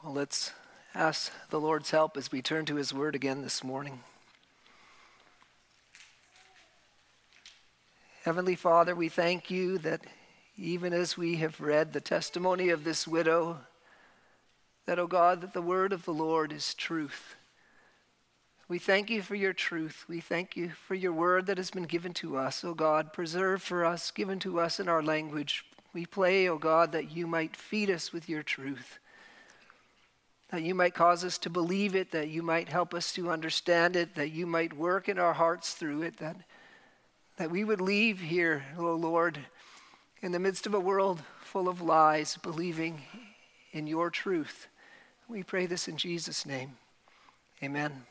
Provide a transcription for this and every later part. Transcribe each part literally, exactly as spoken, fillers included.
Well, let's ask the Lord's help as we turn to his word again this morning. Heavenly Father, we thank you that even as we have read the testimony of this widow, that, O God, that the word of the Lord is truth. We thank you for your truth. We thank you for your word that has been given to us, O God, preserved for us, given to us in our language. We pray, O God, that you might feed us with your truth, that you might cause us to believe it, that you might help us to understand it, that you might work in our hearts through it, that, that we would leave here, O Lord, in the midst of a world full of lies, believing in your truth. We pray this in Jesus' name. Amen.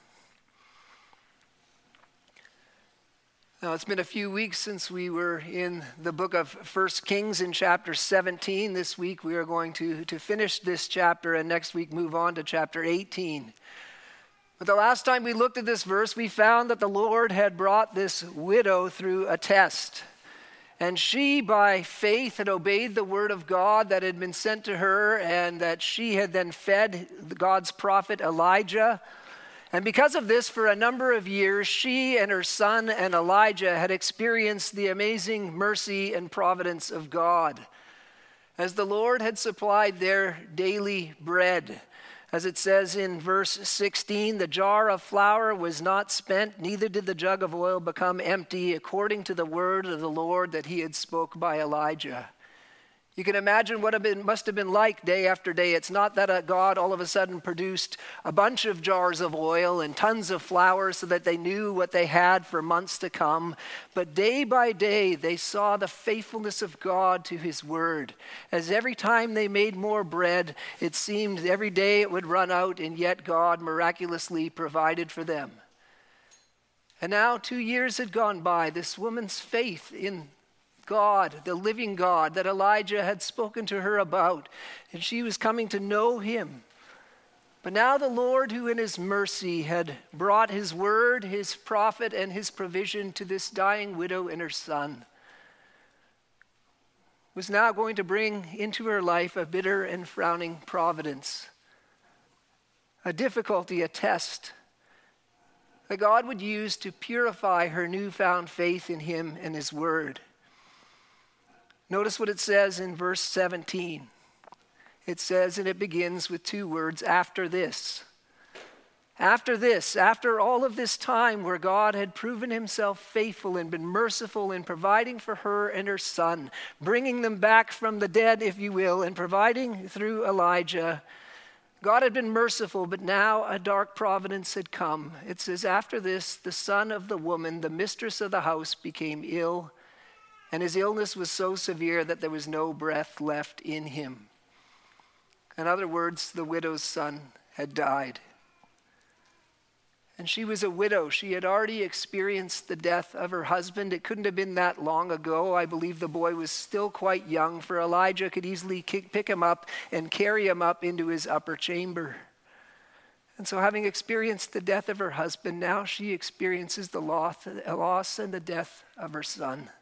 Now, it's been a few weeks since we were in the book of First Kings in chapter seventeen. This week we are going to, to finish this chapter and next week move on to chapter eighteen. But the last time we looked at this verse, we found that the Lord had brought this widow through a test. And she, by faith, had obeyed the word of God that had been sent to her, and that she had then fed God's prophet Elijah. And because of this, for a number of years, she and her son and Elijah had experienced the amazing mercy and providence of God, as the Lord had supplied their daily bread. As it says in verse sixteen, the jar of flour was not spent, neither did the jug of oil become empty, according to the word of the Lord that he had spoke by Elijah. You can imagine what it must have been like day after day. It's not that God all of a sudden produced a bunch of jars of oil and tons of flour so that they knew what they had for months to come. But day by day, they saw the faithfulness of God to his word. As every time they made more bread, it seemed every day it would run out, and yet God miraculously provided for them. And now two years had gone by. This woman's faith in God, the living God that Elijah had spoken to her about, and she was coming to know him. But now the Lord, who in his mercy had brought his word, his prophet, and his provision to this dying widow and her son, was now going to bring into her life a bitter and frowning providence, a difficulty, a test that God would use to purify her newfound faith in him and his word. Notice what it says in verse seventeen. It says, and it begins with two words, after this. After this, after all of this time where God had proven himself faithful and been merciful in providing for her and her son, bringing them back from the dead, if you will, and providing through Elijah, God had been merciful, but now a dark providence had come. It says, after this, the son of the woman, the mistress of the house, became ill, and his illness was so severe that there was no breath left in him. In other words, the widow's son had died. And she was a widow. She had already experienced the death of her husband. It couldn't have been that long ago. I believe the boy was still quite young, for Elijah could easily kick, pick him up and carry him up into his upper chamber. And so having experienced the death of her husband, now she experiences the loss, loss and the death of her son.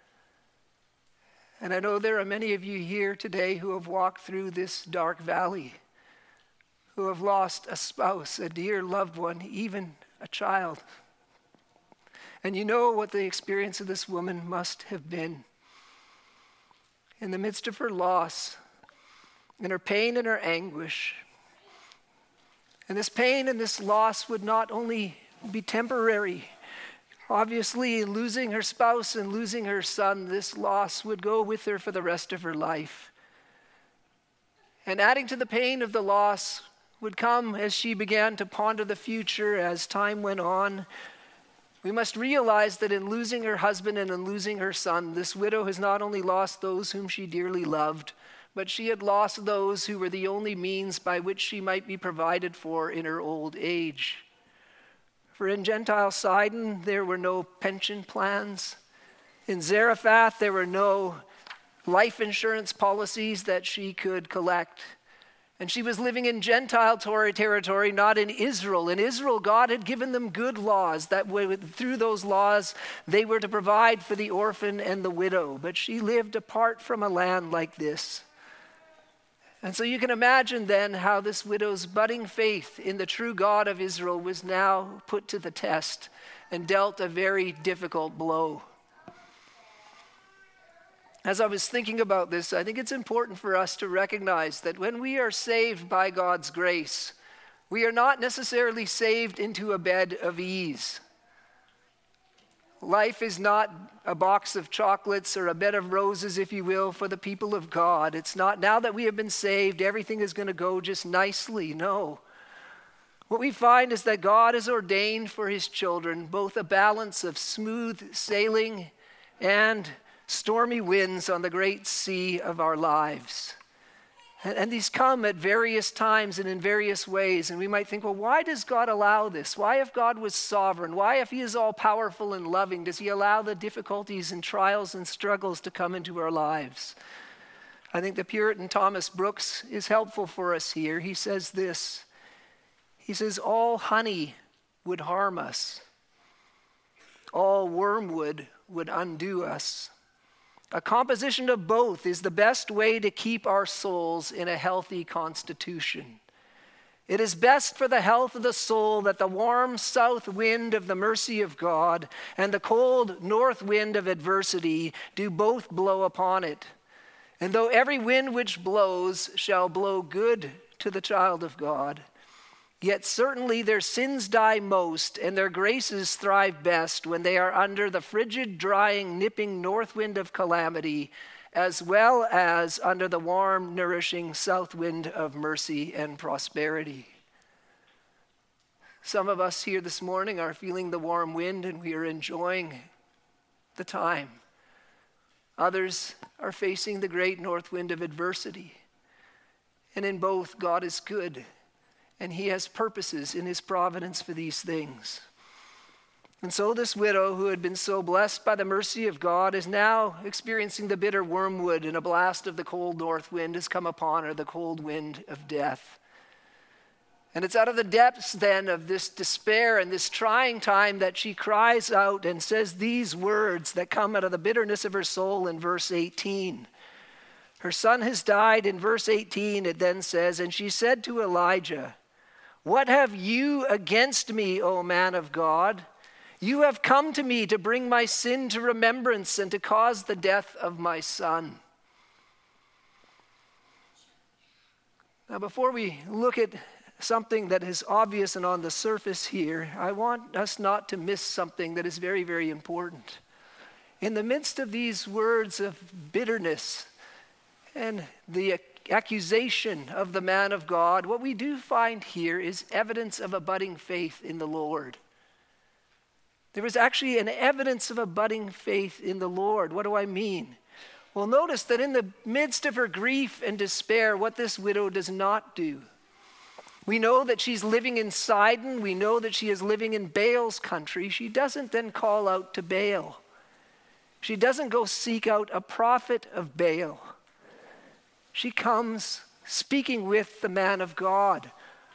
And I know there are many of you here today who have walked through this dark valley, who have lost a spouse, a dear loved one, even a child. And you know what the experience of this woman must have been. In the midst of her loss, in her pain and her anguish, and this pain and this loss would not only be temporary. Obviously, losing her spouse and losing her son, this loss would go with her for the rest of her life. And adding to the pain of the loss would come as she began to ponder the future as time went on. We must realize that in losing her husband and in losing her son, this widow has not only lost those whom she dearly loved, but she had lost those who were the only means by which she might be provided for in her old age. For in Gentile Sidon, there were no pension plans. In Zarephath, there were no life insurance policies that she could collect. And she was living in Gentile territory, not in Israel. In Israel, God had given them good laws that through those laws, they were to provide for the orphan and the widow. But she lived apart from a land like this. And so you can imagine then how this widow's budding faith in the true God of Israel was now put to the test and dealt a very difficult blow. As I was thinking about this, I think it's important for us to recognize that when we are saved by God's grace, we are not necessarily saved into a bed of ease. Life is not a box of chocolates or a bed of roses, if you will, for the people of God. It's not now that we have been saved, everything is going to go just nicely. No. What we find is that God has ordained for his children both a balance of smooth sailing and stormy winds on the great sea of our lives. And, and these come at various times and in various ways. And we might think, well, why does God allow this? Why, if God was sovereign, why, if he is all powerful and loving, does he allow the difficulties and trials and struggles to come into our lives? I think the Puritan Thomas Brooks is helpful for us here. He says this. He says, all honey would harm us. All wormwood would undo us. A composition of both is the best way to keep our souls in a healthy constitution. It is best for the health of the soul that the warm south wind of the mercy of God and the cold north wind of adversity do both blow upon it. And though every wind which blows shall blow good to the child of God, yet certainly their sins die most and their graces thrive best when they are under the frigid, drying, nipping north wind of calamity, as well as under the warm, nourishing south wind of mercy and prosperity. Some of us here this morning are feeling the warm wind and we are enjoying the time. Others are facing the great north wind of adversity. And in both, God is good. And he has purposes in his providence for these things. And so this widow who had been so blessed by the mercy of God is now experiencing the bitter wormwood, and a blast of the cold north wind has come upon her, the cold wind of death. And it's out of the depths then of this despair and this trying time that she cries out and says these words that come out of the bitterness of her soul in verse eighteen. Her son has died. In verse eighteen it then says, and she said to Elijah, what have you against me, O man of God? You have come to me to bring my sin to remembrance and to cause the death of my son. Now, before we look at something that is obvious and on the surface here, I want us not to miss something that is very, very important. In the midst of these words of bitterness and the accusation of the man of God, what we do find here is evidence of a budding faith in the Lord. There is actually an evidence of a budding faith in the Lord. What do I mean? Well, notice that in the midst of her grief and despair, what this widow does not do. We know that she's living in Sidon. We know that she is living in Baal's country. She doesn't then call out to Baal. She doesn't go seek out a prophet of Baal. She comes speaking with the man of God.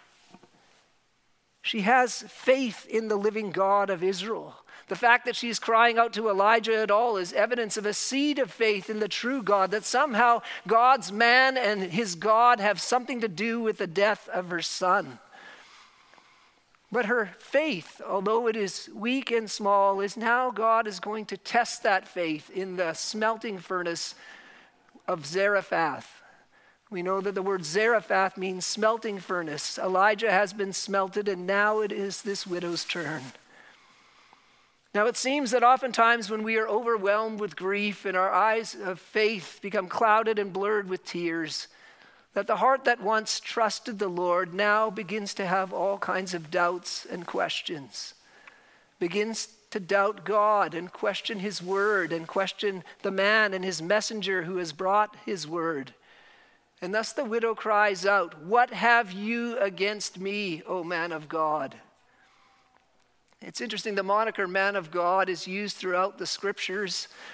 She has faith in the living God of Israel. The fact that she's crying out to Elijah at all is evidence of a seed of faith in the true God, that somehow God's man and his God have something to do with the death of her son. But her faith, although it is weak and small, is now God is going to test that faith in the smelting furnace of Zarephath. We know that the word Zarephath means smelting furnace. Elijah has been smelted, and now it is this widow's turn. Now it seems that oftentimes when we are overwhelmed with grief and our eyes of faith become clouded and blurred with tears, that the heart that once trusted the Lord now begins to have all kinds of doubts and questions, begins to doubt God and question his word and question the man and his messenger who has brought his word. And thus the widow cries out, what have you against me, O man of God? It's interesting, the moniker man of God is used throughout the scriptures,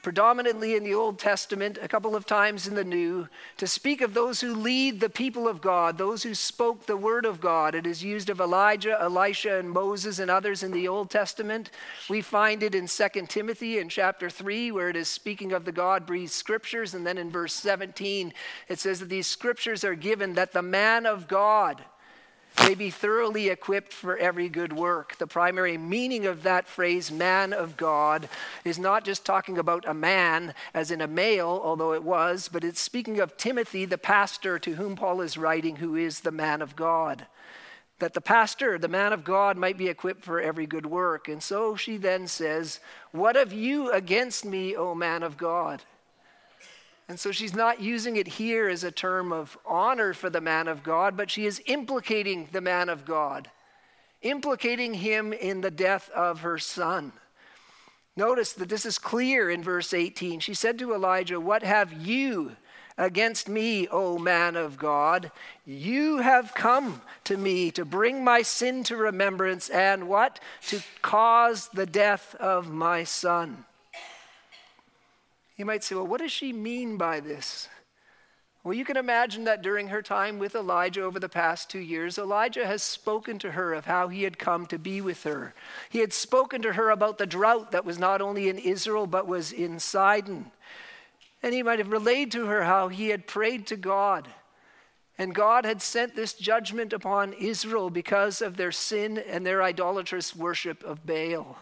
predominantly in the Old Testament, a couple of times in the New, to speak of those who lead the people of God, those who spoke the word of God. It is used of Elijah, Elisha, and Moses and others in the Old Testament. We find it in Second Timothy in chapter three, where it is speaking of the God-breathed scriptures. And then in verse seventeen, it says that these scriptures are given that the man of God may be thoroughly equipped for every good work. The primary meaning of that phrase, man of God, is not just talking about a man, as in a male, although it was, but it's speaking of Timothy, the pastor to whom Paul is writing, who is the man of God. That the pastor, the man of God, might be equipped for every good work. And so she then says, "What have you against me, O man of God?" And so she's not using it here as a term of honor for the man of God, but she is implicating the man of God, implicating him in the death of her son. Notice that this is clear in verse eighteen. She said to Elijah, "What have you against me, O man of God? You have come to me to bring my sin to remembrance and what? To cause the death of my son." You might say, well, what does she mean by this? Well, you can imagine that during her time with Elijah over the past two years, Elijah has spoken to her of how he had come to be with her. He had spoken to her about the drought that was not only in Israel, but was in Sidon. And he might have relayed to her how he had prayed to God. And God had sent this judgment upon Israel because of their sin and their idolatrous worship of Baal.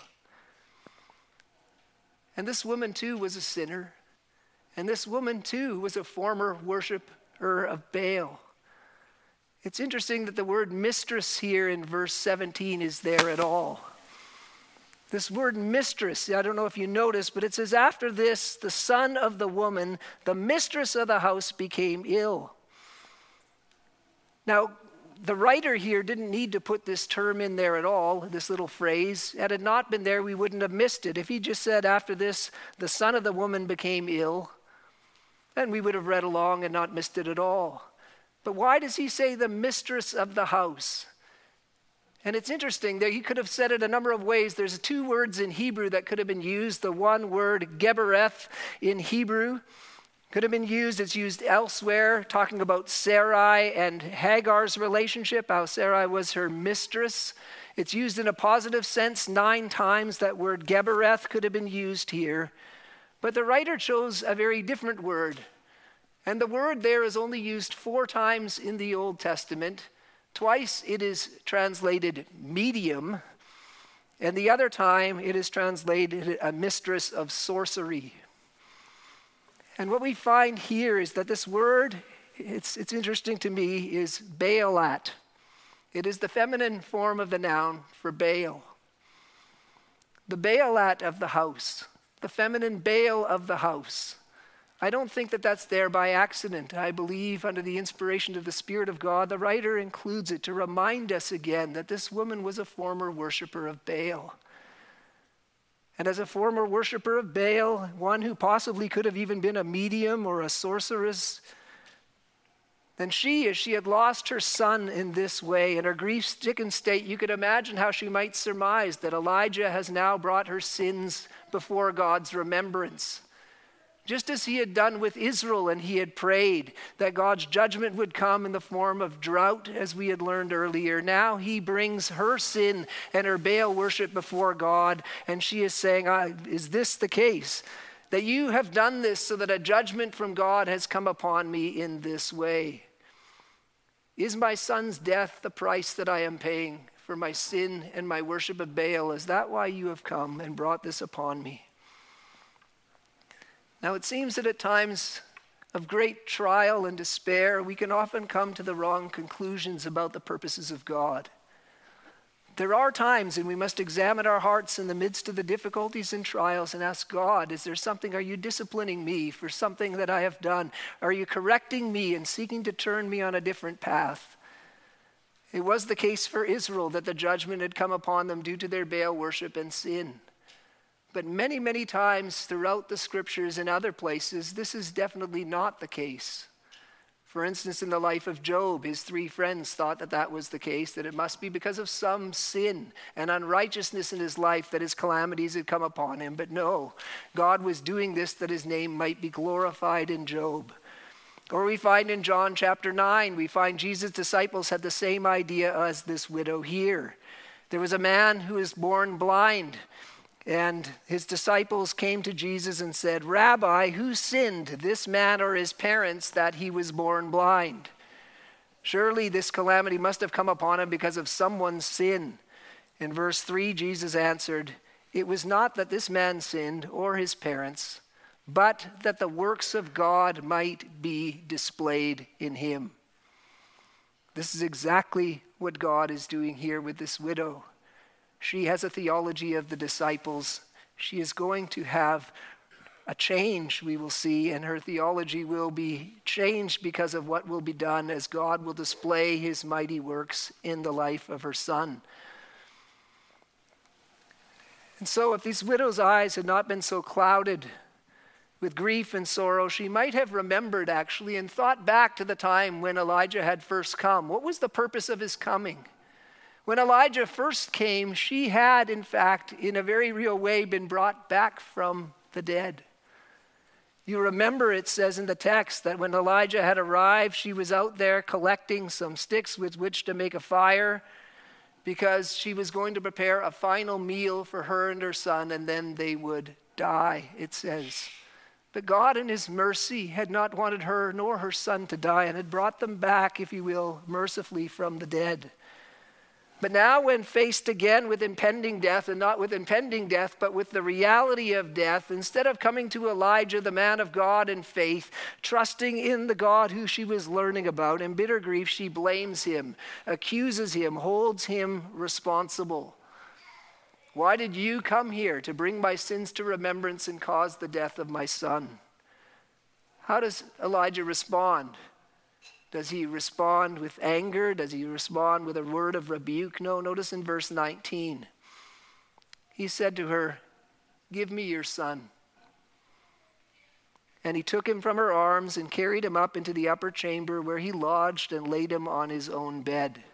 And this woman too was a sinner. And this woman too was a former worshiper of Baal. It's interesting that the word mistress here in verse seventeen is there at all. This word mistress, I don't know if you noticed, but it says, after this, the son of the woman, the mistress of the house, became ill. Now, the writer here didn't need to put this term in there at all, this little phrase. Had it not been there, we wouldn't have missed it. If he just said, after this, the son of the woman became ill, then we would have read along and not missed it at all. But why does he say the mistress of the house? And it's interesting that he could have said it a number of ways. There's two words in Hebrew that could have been used. The one word, gebereth, in Hebrew, could have been used. It's used elsewhere, talking about Sarai and Hagar's relationship, how Sarai was her mistress. It's used in a positive sense nine times. That word gebereth could have been used here. But the writer chose a very different word. And the word there is only used four times in the Old Testament. Twice it is translated medium, and the other time it is translated a mistress of sorcery. And what we find here is that this word, it's, it's interesting to me, is Baalat. It is the feminine form of the noun for Baal. The Baalat of the house, the feminine Baal of the house. I don't think that that's there by accident. I believe under the inspiration of the Spirit of God, the writer includes it to remind us again that this woman was a former worshiper of Baal. And as a former worshiper of Baal, one who possibly could have even been a medium or a sorceress, then she, as she had lost her son in this way, in her grief-stricken state, you could imagine how she might surmise that Elijah has now brought her sins before God's remembrance. Just as he had done with Israel, and he had prayed that God's judgment would come in the form of drought, as we had learned earlier. Now he brings her sin and her Baal worship before God, and she is saying, is this the case? That you have done this so that a judgment from God has come upon me in this way. Is my son's death the price that I am paying for my sin and my worship of Baal? Is that why you have come and brought this upon me? Now, it seems that at times of great trial and despair, we can often come to the wrong conclusions about the purposes of God. There are times, and we must examine our hearts in the midst of the difficulties and trials and ask God, is there something, are you disciplining me for something that I have done? Are you correcting me and seeking to turn me on a different path? It was the case for Israel that the judgment had come upon them due to their Baal worship and sin. But many, many times throughout the scriptures and other places, this is definitely not the case. For instance, in the life of Job, his three friends thought that that was the case, that it must be because of some sin and unrighteousness in his life that his calamities had come upon him. But no, God was doing this that his name might be glorified in Job. Or we find in John chapter nine, we find Jesus' disciples had the same idea as this widow here. There was a man who was born blind, and his disciples came to Jesus and said, "Rabbi, who sinned, this man or his parents, that he was born blind? Surely this calamity must have come upon him because of someone's sin." In verse three, Jesus answered, "It was not that this man sinned or his parents, but that the works of God might be displayed in him." This is exactly what God is doing here with this widow. She has a theology of the disciples. She is going to have a change, we will see, and her theology will be changed because of what will be done as God will display his mighty works in the life of her son. And so if this widow's eyes had not been so clouded with grief and sorrow, she might have remembered actually and thought back to the time when Elijah had first come. What was the purpose of his coming? When Elijah first came, she had, in fact, in a very real way, been brought back from the dead. You remember it says in the text that when Elijah had arrived, she was out there collecting some sticks with which to make a fire because she was going to prepare a final meal for her and her son, and then they would die, it says. But God in his mercy had not wanted her nor her son to die and had brought them back, if you will, mercifully from the dead. But now when faced again with impending death, and not with impending death, but with the reality of death, instead of coming to Elijah, the man of God in faith, trusting in the God who she was learning about, in bitter grief, she blames him, accuses him, holds him responsible. "Why did you come here? To bring my sins to remembrance and cause the death of my son." How does Elijah respond? Does he respond with anger? Does he respond with a word of rebuke? No, notice in verse nineteen. He said to her, "Give me your son." And he took him from her arms and carried him up into the upper chamber where he lodged and laid him on his own bed.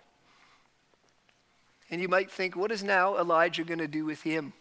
And you might think, what is now Elijah going to do with him?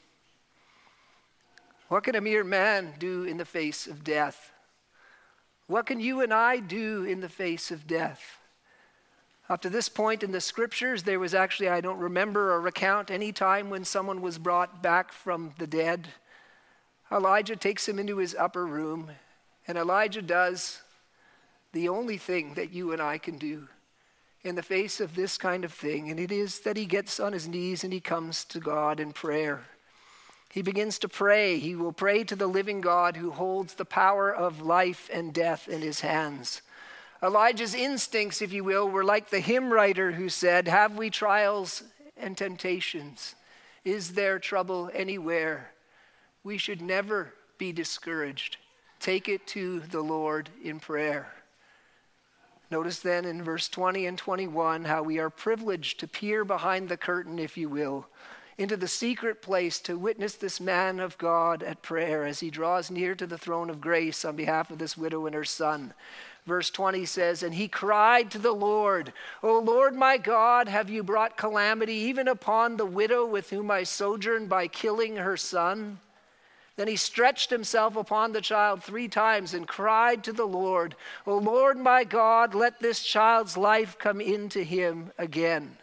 What can a mere man do in the face of death? What can you and I do in the face of death? Up to this point in the scriptures, there was actually, I don't remember or recount any time when someone was brought back from the dead. Elijah takes him into his upper room, and Elijah does the only thing that you and I can do in the face of this kind of thing, and it is that he gets on his knees and he comes to God in prayer. He begins to pray. He will pray to the living God who holds the power of life and death in his hands. Elijah's instincts, if you will, were like the hymn writer who said, "Have we trials and temptations? Is there trouble anywhere? We should never be discouraged. Take it to the Lord in prayer." Notice then in verse twenty and twenty-one how we are privileged to peer behind the curtain, if you will, into the secret place to witness this man of God at prayer as he draws near to the throne of grace on behalf of this widow and her son. Verse twenty says, "And he cried to the Lord, 'O Lord my God, have you brought calamity even upon the widow with whom I sojourn by killing her son?' Then he stretched himself upon the child three times and cried to the Lord, 'O Lord my God, let this child's life come into him again.'"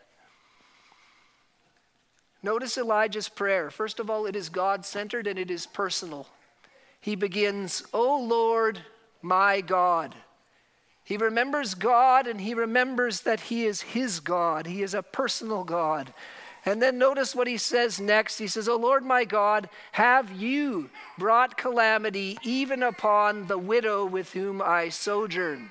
Notice Elijah's prayer. First of all, it is God-centered and it is personal. He begins, "O Lord, my God." He remembers God and he remembers that he is his God. He is a personal God. And then notice what he says next. He says, "O Lord, my God, have you brought calamity even upon the widow with whom I sojourn?"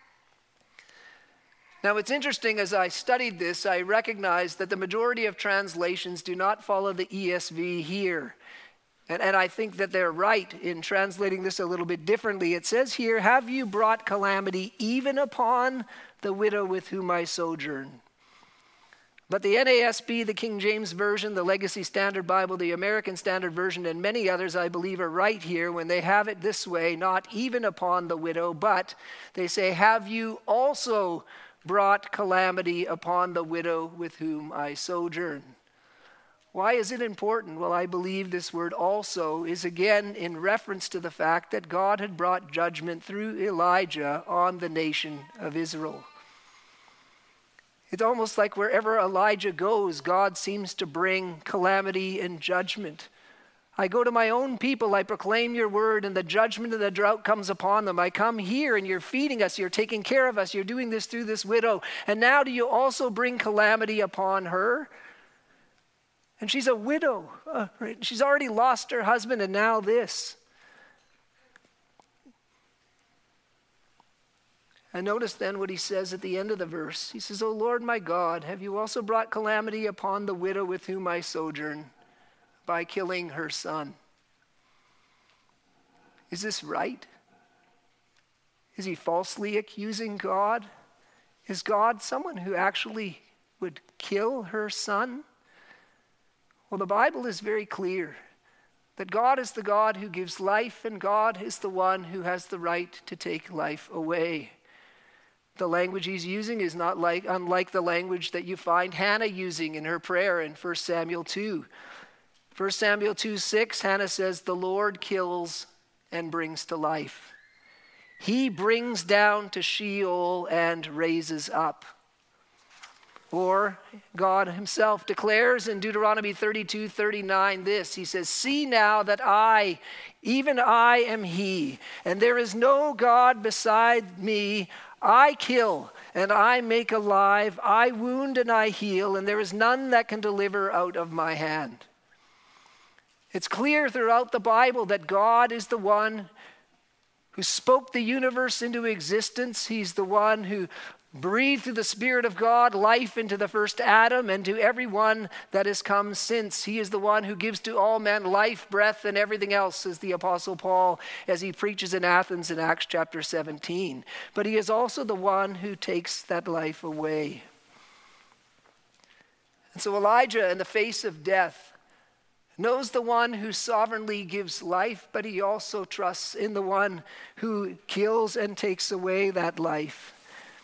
Now, it's interesting, as I studied this, I recognized that the majority of translations do not follow the E S V here. And, and I think that they're right in translating this a little bit differently. It says here, "Have you brought calamity even upon the widow with whom I sojourn?" But the N A S B, the King James Version, the Legacy Standard Bible, the American Standard Version, and many others, I believe, are right here when they have it this way, not even upon the widow, but they say, have you also brought calamity upon the widow with whom I sojourn? Why is it important? Well, I believe this word also is again in reference to the fact that God had brought judgment through Elijah on the nation of Israel. It's almost like wherever Elijah goes, God seems to bring calamity and judgment. I go to my own people, I proclaim your word, and the judgment of the drought comes upon them. I come here and you're feeding us, you're taking care of us, you're doing this through this widow. And now do you also bring calamity upon her? And she's a widow. Uh, right? She's already lost her husband, and now this. And notice then what he says at the end of the verse. He says, O Lord my God, have you also brought calamity upon the widow with whom I sojourn by killing her son? Is this right? Is he falsely accusing God? Is God someone who actually would kill her son? Well, the Bible is very clear that God is the God who gives life, and God is the one who has the right to take life away. The language he's using is not like unlike the language that you find Hannah using in her prayer in First Samuel two. First Samuel two six, Hannah says, the Lord kills and brings to life. He brings down to Sheol and raises up. Or God himself declares in Deuteronomy thirty-two thirty-nine this. He says, see now that I, even I am he, and there is no God beside me. I kill and I make alive. I wound and I heal, and there is none that can deliver out of my hand. It's clear throughout the Bible that God is the one who spoke the universe into existence. He's the one who breathed through the Spirit of God life into the first Adam and to everyone that has come since. He is the one who gives to all men life, breath, and everything else, says the Apostle Paul as he preaches in Athens in Acts chapter seventeen. But he is also the one who takes that life away. And so Elijah, in the face of death, knows the one who sovereignly gives life, but he also trusts in the one who kills and takes away that life.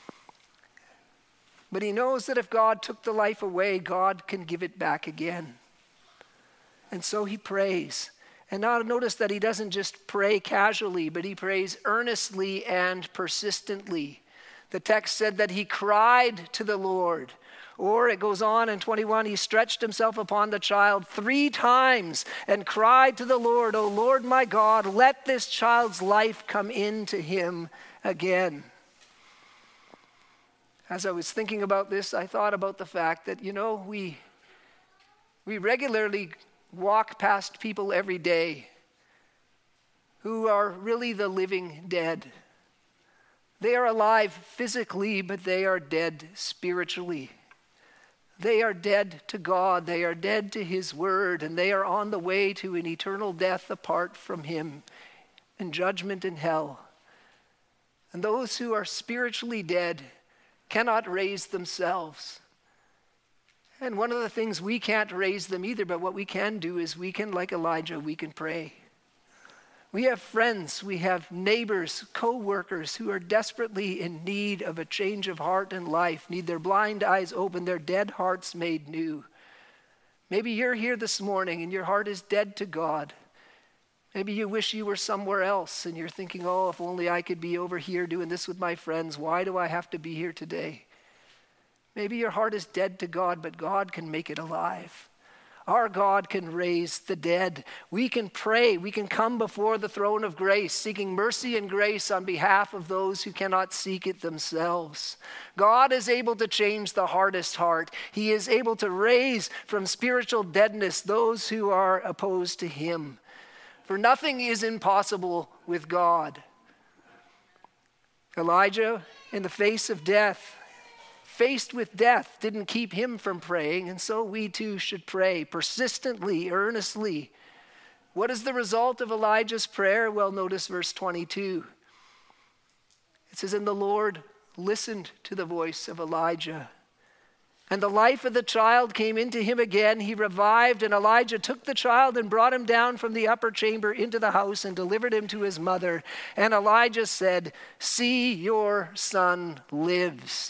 But he knows that if God took the life away, God can give it back again. And so he prays. And now notice that he doesn't just pray casually, but he prays earnestly and persistently. The text said that he cried to the Lord. Or it goes on in twenty-one, he stretched himself upon the child three times and cried to the Lord, O Lord my God, let this child's life come into him again. As I was thinking about this, I thought about the fact that, you know, we, we regularly walk past people every day who are really the living dead. They are alive physically, but they are dead spiritually. They are dead to God. They are dead to his word, and they are on the way to an eternal death apart from him and judgment in hell. And those who are spiritually dead cannot raise themselves. And one of the things, we can't raise them either, but what we can do is we can, like Elijah, we can pray. We have friends, we have neighbors, co-workers who are desperately in need of a change of heart and life, need their blind eyes opened, their dead hearts made new. Maybe you're here this morning and your heart is dead to God. Maybe you wish you were somewhere else and you're thinking, oh, if only I could be over here doing this with my friends. Why do I have to be here today? Maybe your heart is dead to God, but God can make it alive. Our God can raise the dead. We can pray. We can come before the throne of grace, seeking mercy and grace on behalf of those who cannot seek it themselves. God is able to change the hardest heart. He is able to raise from spiritual deadness those who are opposed to him. For nothing is impossible with God. Elijah, in the face of death, faced with death, didn't keep him from praying, and so we too should pray persistently, earnestly. What is the result of Elijah's prayer? Well, notice verse twenty-two. It says, and the Lord listened to the voice of Elijah. And the life of the child came into him again. He revived, and Elijah took the child and brought him down from the upper chamber into the house and delivered him to his mother. And Elijah said, "See, your son lives."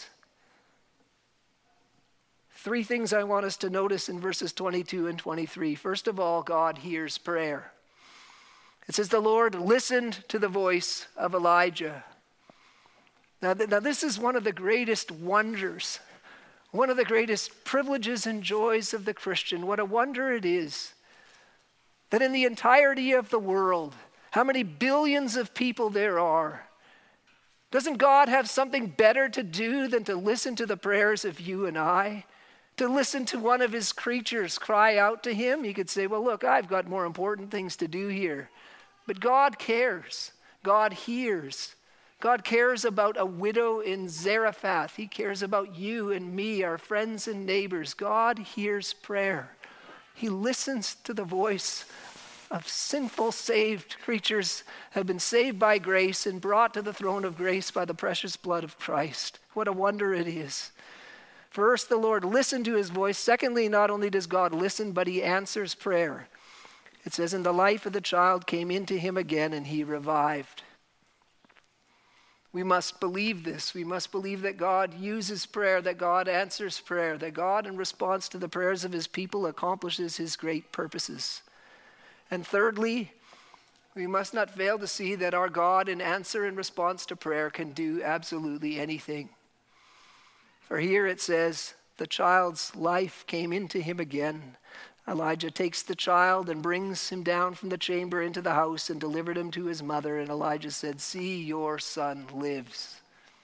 Three things I want us to notice in verses twenty-two and twenty-three. First of all, God hears prayer. It says the Lord listened to the voice of Elijah. Now, th- now this is one of the greatest wonders, one of the greatest privileges and joys of the Christian. What a wonder it is that in the entirety of the world, how many billions of people there are, doesn't God have something better to do than to listen to the prayers of you and I? To listen to one of his creatures cry out to him? You could say, well, look, I've got more important things to do here. But God cares. God hears. God cares about a widow in Zarephath. He cares about you and me, our friends and neighbors. God hears prayer. He listens to the voice of sinful saved creatures who have been saved by grace and brought to the throne of grace by the precious blood of Christ. What a wonder it is. First, the Lord listened to his voice. Secondly, not only does God listen, but he answers prayer. It says, and the life of the child came into him again, and he revived. We must believe this. We must believe that God uses prayer, that God answers prayer, that God, in response to the prayers of his people, accomplishes his great purposes. And thirdly, we must not fail to see that our God, in answer and response to prayer, can do absolutely anything. For here it says, the child's life came into him again. Elijah takes the child and brings him down from the chamber into the house and delivered him to his mother. And Elijah said, see, your son lives.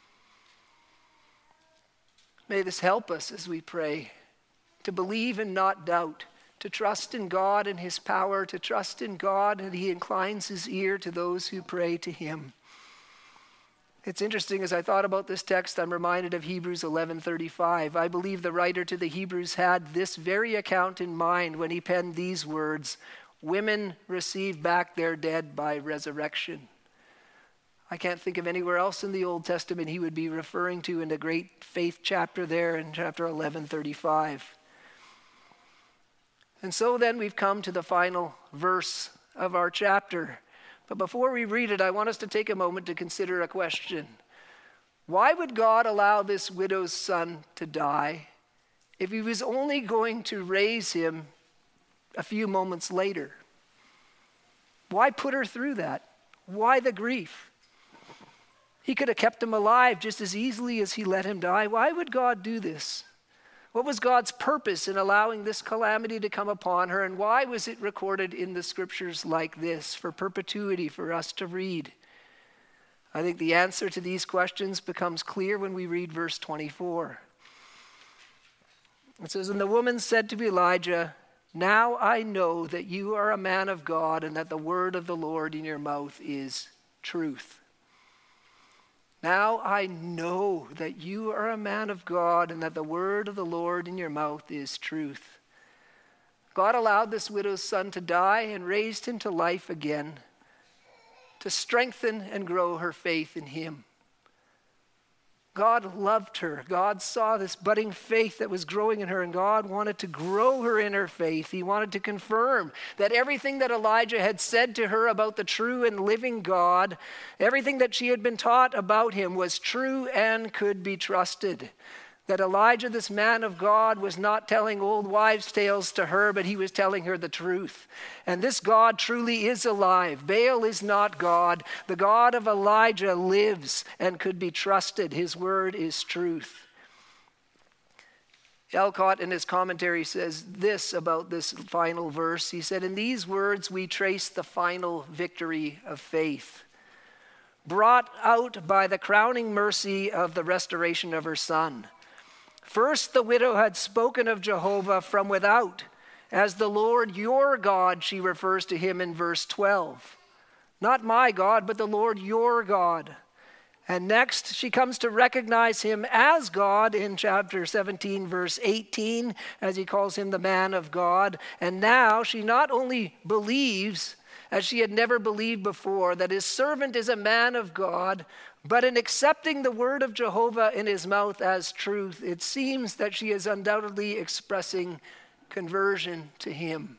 May this help us as we pray, to believe and not doubt, to trust in God and his power, to trust in God and he inclines his ear to those who pray to him. It's interesting, as I thought about this text, I'm reminded of Hebrews eleven thirty-five. I believe the writer to the Hebrews had this very account in mind when he penned these words, women receive back their dead by resurrection. I can't think of anywhere else in the Old Testament he would be referring to in the great faith chapter there in chapter eleven thirty-five. And so then we've come to the final verse of our chapter. But before we read it, I want us to take a moment to consider a question. Why would God allow this widow's son to die if he was only going to raise him a few moments later? Why put her through that? Why the grief? He could have kept him alive just as easily as he let him die. Why would God do this? What was God's purpose in allowing this calamity to come upon her, and why was it recorded in the scriptures like this for perpetuity for us to read? I think the answer to these questions becomes clear when we read verse twenty-four. It says, and the woman said to Elijah, now I know that you are a man of God and that the word of the Lord in your mouth is truth. Now I know that you are a man of God and that the word of the Lord in your mouth is truth. God allowed this widow's son to die and raised him to life again to strengthen and grow her faith in him. God loved her. God saw this budding faith that was growing in her, and God wanted to grow her in her faith. He wanted to confirm that everything that Elijah had said to her about the true and living God, everything that she had been taught about him was true and could be trusted. That Elijah, this man of God, was not telling old wives' tales to her, but he was telling her the truth. And this God truly is alive. Baal is not God. The God of Elijah lives and could be trusted. His word is truth. Elcott in his commentary says this about this final verse. He said, in these words we trace the final victory of faith, brought out by the crowning mercy of the restoration of her son. First, the widow had spoken of Jehovah from without. As the Lord your God, she refers to him in verse twelve. Not my God, but the Lord your God. And next, she comes to recognize him as God in chapter seventeen, verse eighteen, as he calls him the man of God. And now she not only believes as she had never believed before, that his servant is a man of God, but in accepting the word of Jehovah in his mouth as truth, it seems that she is undoubtedly expressing conversion to him.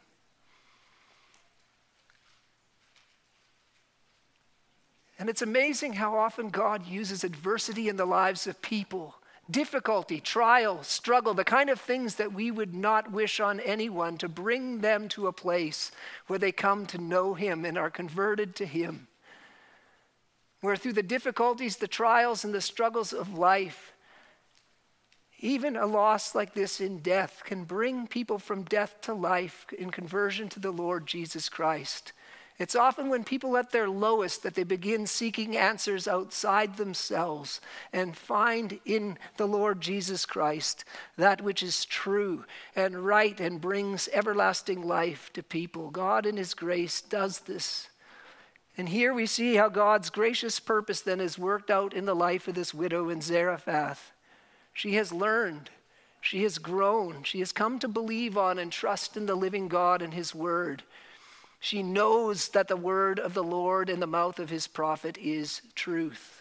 And it's amazing how often God uses adversity in the lives of people. Difficulty, trial, struggle, the kind of things that we would not wish on anyone, to bring them to a place where they come to know him and are converted to him. Where through the difficulties, the trials, and the struggles of life, even a loss like this in death can bring people from death to life in conversion to the Lord Jesus Christ. It's often when people at their lowest that they begin seeking answers outside themselves and find in the Lord Jesus Christ that which is true and right and brings everlasting life to people. God in his grace does this. And here we see how God's gracious purpose then is worked out in the life of this widow in Zarephath. She has learned, she has grown, she has come to believe on and trust in the living God and his word. She knows that the word of the Lord in the mouth of his prophet is truth.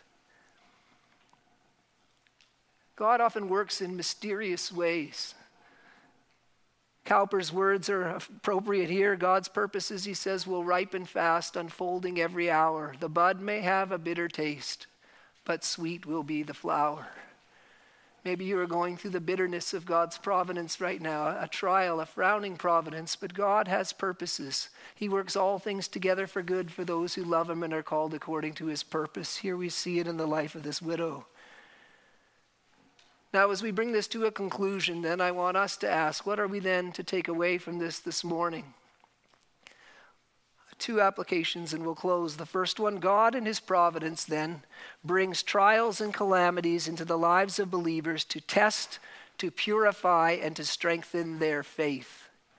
God often works in mysterious ways. Cowper's words are appropriate here. God's purposes, he says, will ripen fast, unfolding every hour. The bud may have a bitter taste, but sweet will be the flower. Maybe you are going through the bitterness of God's providence right now, a trial, a frowning providence, but God has purposes. He works all things together for good for those who love him and are called according to his purpose. Here we see it in the life of this widow. Now, as we bring this to a conclusion, then I want us to ask, what are we then to take away from this this morning? Two applications and we'll close. The first one, God in his providence then brings trials and calamities into the lives of believers to test, to purify, and to strengthen their faith.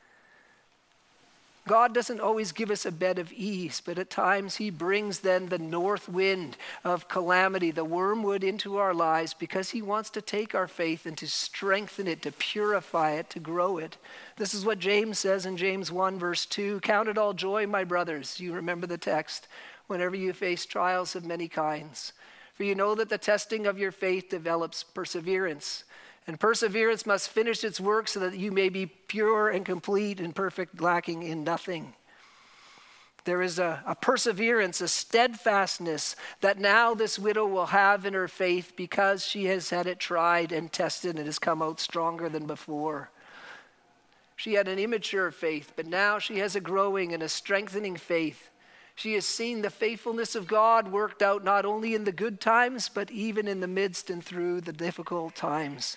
God doesn't always give us a bed of ease, but at times he brings then the north wind of calamity, the wormwood into our lives, because he wants to take our faith and to strengthen it, to purify it, to grow it. This is what James says in James one verse two, "Count it all joy, my brothers." You remember the text. "Whenever you face trials of many kinds. For you know that the testing of your faith develops perseverance. And perseverance must finish its work so that you may be pure and complete and perfect, lacking in nothing." There is a, a perseverance, a steadfastness that now this widow will have in her faith because she has had it tried and tested and has come out stronger than before. She had an immature faith, but now she has a growing and a strengthening faith. She has seen the faithfulness of God worked out not only in the good times, but even in the midst and through the difficult times.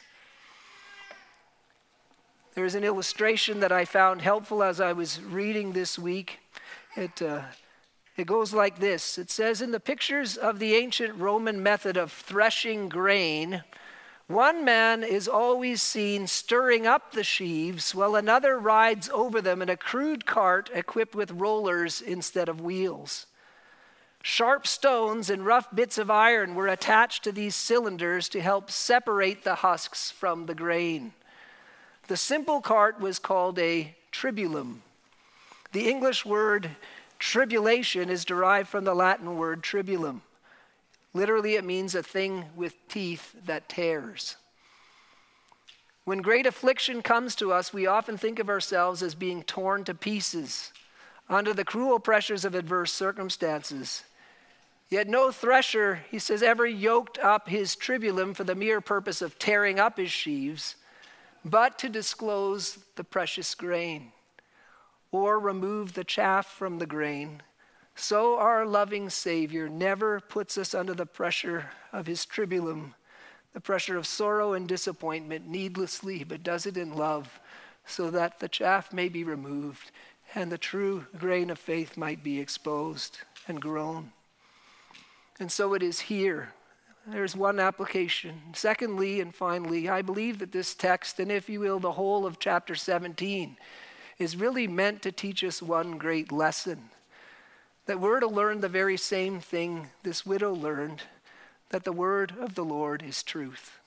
There is an illustration that I found helpful as I was reading this week. It, uh, it goes like this. It says, in the pictures of the ancient Roman method of threshing grain, one man is always seen stirring up the sheaves while another rides over them in a crude cart equipped with rollers instead of wheels. Sharp stones and rough bits of iron were attached to these cylinders to help separate the husks from the grain. The simple cart was called a tribulum. The English word tribulation is derived from the Latin word tribulum. Literally, it means a thing with teeth that tears. When great affliction comes to us, we often think of ourselves as being torn to pieces under the cruel pressures of adverse circumstances. Yet no thresher, he says, ever yoked up his tribulum for the mere purpose of tearing up his sheaves, but to disclose the precious grain, or remove the chaff from the grain. So our loving Savior never puts us under the pressure of his tribulum, the pressure of sorrow and disappointment needlessly, but does it in love, so that the chaff may be removed and the true grain of faith might be exposed and grown. And so it is here. There's one application. Secondly, and finally, I believe that this text, and if you will, the whole of chapter seventeen, is really meant to teach us one great lesson. That we're to learn the very same thing this widow learned, that the word of the Lord is truth.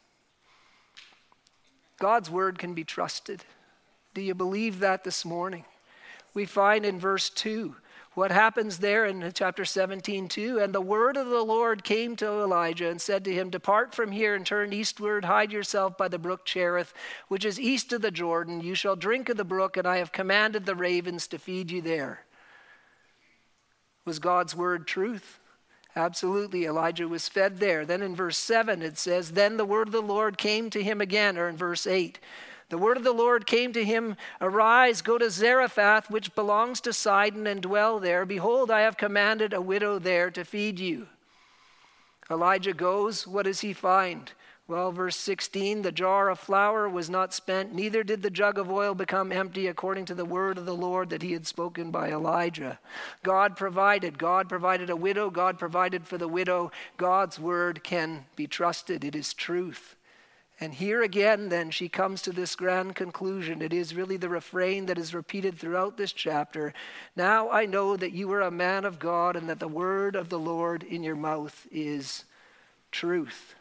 God's word can be trusted. Do you believe that this morning? We find in verse two, what happens there in chapter seventeen too. And the word of the Lord came to Elijah and said to him, depart from here and turn eastward, hide yourself by the brook Cherith, which is east of the Jordan. You shall drink of the brook, and I have commanded the ravens to feed you there. Was God's word truth? Absolutely. Elijah was fed there. Then in verse seven it says, then the word of the Lord came to him again, or in verse eight. The word of the Lord came to him, arise, go to Zarephath, which belongs to Sidon, and dwell there. Behold, I have commanded a widow there to feed you. Elijah goes. What does he find? Well, verse sixteen, the jar of flour was not spent, neither did the jug of oil become empty, according to the word of the Lord that he had spoken by Elijah. God provided. God provided a widow. God provided for the widow. God's word can be trusted. It is truth. And here again, then, she comes to this grand conclusion. It is really the refrain that is repeated throughout this chapter. Now I know that you are a man of God, and that the word of the Lord in your mouth is truth.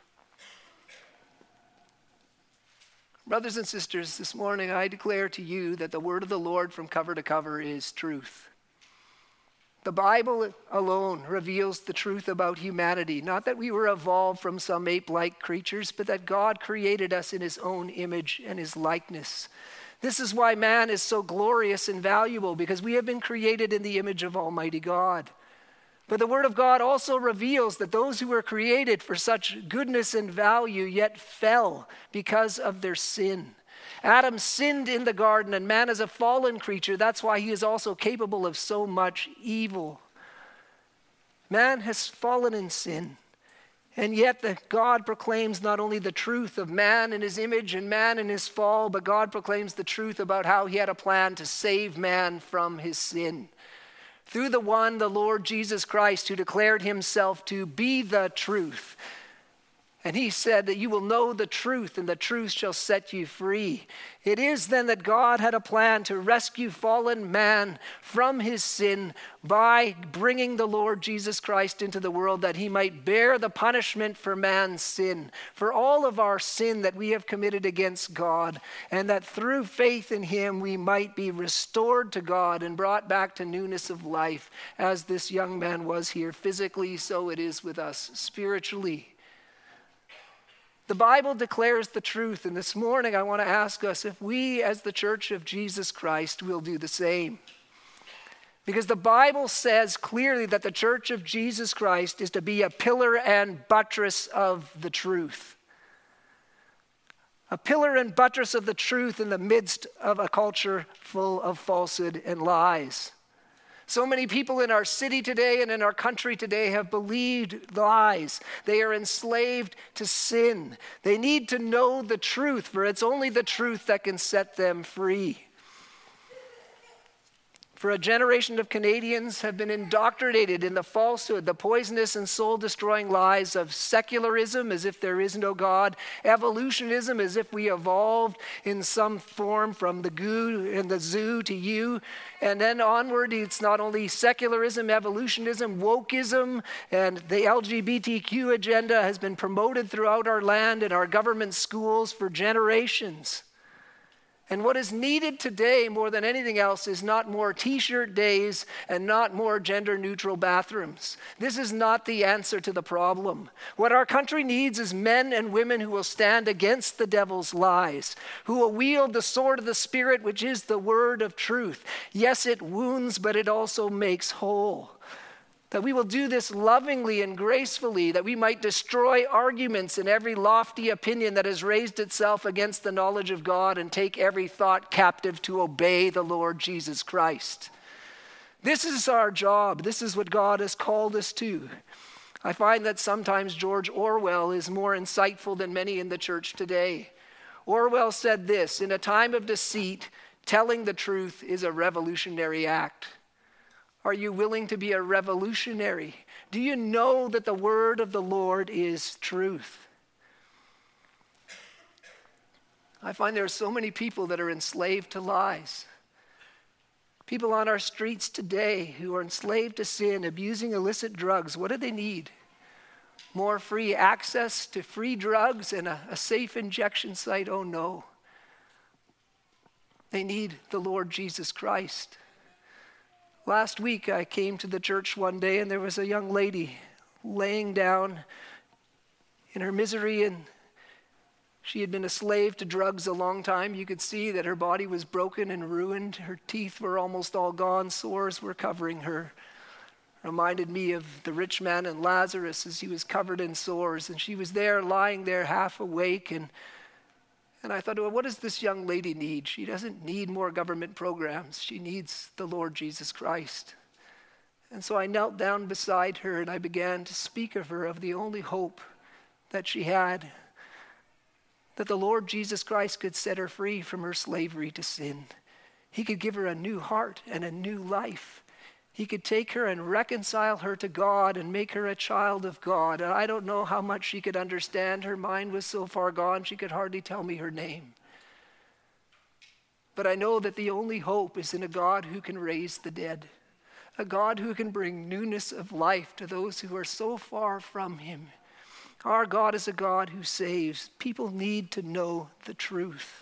Brothers and sisters, this morning I declare to you that the word of the Lord from cover to cover is truth. The Bible alone reveals the truth about humanity. Not that we were evolved from some ape-like creatures, but that God created us in his own image and his likeness. This is why man is so glorious and valuable, because we have been created in the image of Almighty God. But the Word of God also reveals that those who were created for such goodness and value yet fell because of their sin. Adam sinned in the garden, and man is a fallen creature. That's why he is also capable of so much evil. Man has fallen in sin. And yet the God proclaims not only the truth of man in his image and man in his fall, but God proclaims the truth about how he had a plan to save man from his sin. Through the one, the Lord Jesus Christ, who declared himself to be the truth. And he said that you will know the truth, and the truth shall set you free. It is then that God had a plan to rescue fallen man from his sin by bringing the Lord Jesus Christ into the world, that he might bear the punishment for man's sin, for all of our sin that we have committed against God, and that through faith in him we might be restored to God and brought back to newness of life, as this young man was here physically, so it is with us spiritually. The Bible declares the truth, and this morning I want to ask us if we as the Church of Jesus Christ will do the same. Because the Bible says clearly that the Church of Jesus Christ is to be a pillar and buttress of the truth. A pillar and buttress of the truth in the midst of a culture full of falsehood and lies. So many people in our city today and in our country today have believed lies. They are enslaved to sin. They need to know the truth, for it's only the truth that can set them free. For a generation of Canadians have been indoctrinated in the falsehood, the poisonous and soul-destroying lies of secularism, as if there is no God, evolutionism, as if we evolved in some form from the goo and the zoo to you, and then onward it's not only secularism, evolutionism, wokeism, and the L G B T Q agenda has been promoted throughout our land and our government schools for generations. And what is needed today more than anything else is not more t-shirt days and not more gender-neutral bathrooms. This is not the answer to the problem. What our country needs is men and women who will stand against the devil's lies, who will wield the sword of the Spirit, which is the word of truth. Yes, it wounds, but it also makes whole. That we will do this lovingly and gracefully, that we might destroy arguments and every lofty opinion that has raised itself against the knowledge of God, and take every thought captive to obey the Lord Jesus Christ. This is our job. This is what God has called us to. I find that sometimes George Orwell is more insightful than many in the church today. Orwell said this, "In a time of deceit, telling the truth is a revolutionary act." Are you willing to be a revolutionary? Do you know that the word of the Lord is truth? I find there are so many people that are enslaved to lies. People on our streets today who are enslaved to sin, abusing illicit drugs. What do they need? More free access to free drugs and a, a safe injection site? Oh no. They need the Lord Jesus Christ. Last week I came to the church one day and there was a young lady laying down in her misery, and she had been a slave to drugs a long time. You could see that her body was broken and ruined. Her teeth were almost all gone. Sores were covering her. Reminded me of the rich man and Lazarus as he was covered in sores, and she was there lying there half awake, and and I thought, well, what does this young lady need? She doesn't need more government programs. She needs the Lord Jesus Christ. And so I knelt down beside her and I began to speak of her, of the only hope that she had, that the Lord Jesus Christ could set her free from her slavery to sin. He could give her a new heart and a new life. He could take her and reconcile her to God and make her a child of God. And I don't know how much she could understand. Her mind was so far gone, she could hardly tell me her name. But I know that the only hope is in a God who can raise the dead, a God who can bring newness of life to those who are so far from him. Our God is a God who saves. People need to know the truth.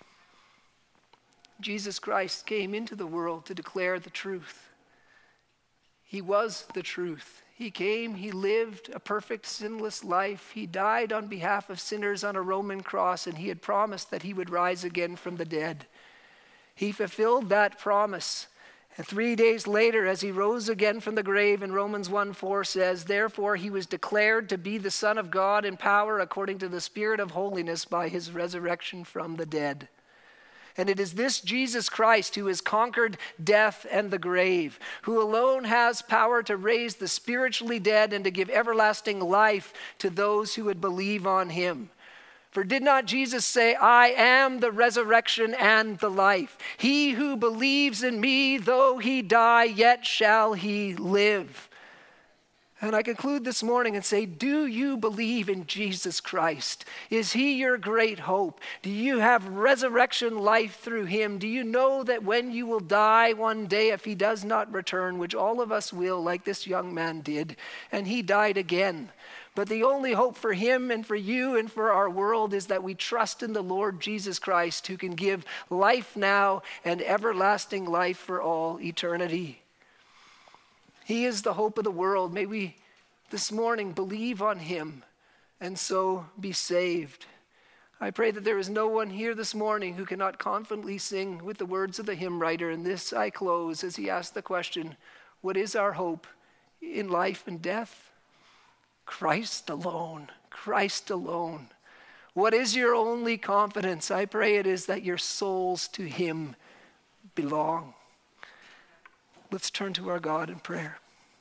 Jesus Christ came into the world to declare the truth. He was the truth. He came, he lived a perfect, sinless life. He died on behalf of sinners on a Roman cross, and he had promised that he would rise again from the dead. He fulfilled that promise. And three days later, as he rose again from the grave, in Romans one four says, therefore he was declared to be the Son of God in power according to the Spirit of holiness by his resurrection from the dead. And it is this Jesus Christ who has conquered death and the grave, who alone has power to raise the spiritually dead and to give everlasting life to those who would believe on him. For did not Jesus say, I am the resurrection and the life. He who believes in me, though he die, yet shall he live. And I conclude this morning and say, do you believe in Jesus Christ? Is he your great hope? Do you have resurrection life through him? Do you know that when you will die one day, if he does not return, which all of us will, like this young man did, and he died again. But the only hope for him and for you and for our world is that we trust in the Lord Jesus Christ, who can give life now and everlasting life for all eternity. He is the hope of the world. May we this morning believe on him and so be saved. I pray that there is no one here this morning who cannot confidently sing with the words of the hymn writer. And this I close as he asks the question, what is our hope in life and death? Christ alone, Christ alone. What is your only confidence? I pray it is that your souls to him belong. Let's turn to our God in prayer.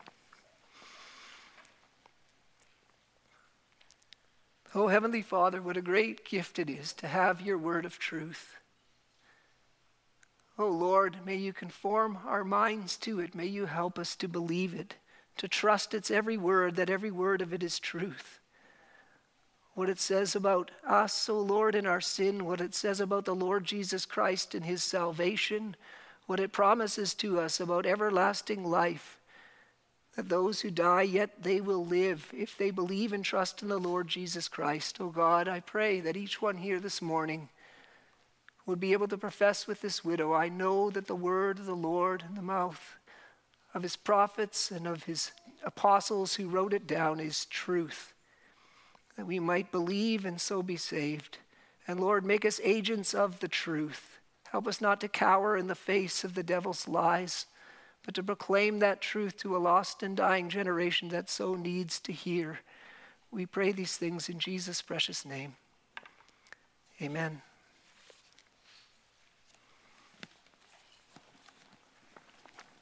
Oh, Heavenly Father, what a great gift it is to have your word of truth. Oh, Lord, may you conform our minds to it. May you help us to believe it, to trust its every word, that every word of it is truth. What it says about us, oh Lord, in our sin, what it says about the Lord Jesus Christ and his salvation, what it promises to us about everlasting life, that those who die, yet they will live if they believe and trust in the Lord Jesus Christ. Oh God, I pray that each one here this morning would be able to profess with this widow, I know that the word of the Lord in the mouth of his prophets and of his apostles who wrote it down is truth, that we might believe and so be saved. And Lord, make us agents of the truth. Help us not to cower in the face of the devil's lies, but to proclaim that truth to a lost and dying generation that so needs to hear. We pray these things in Jesus' precious name. Amen.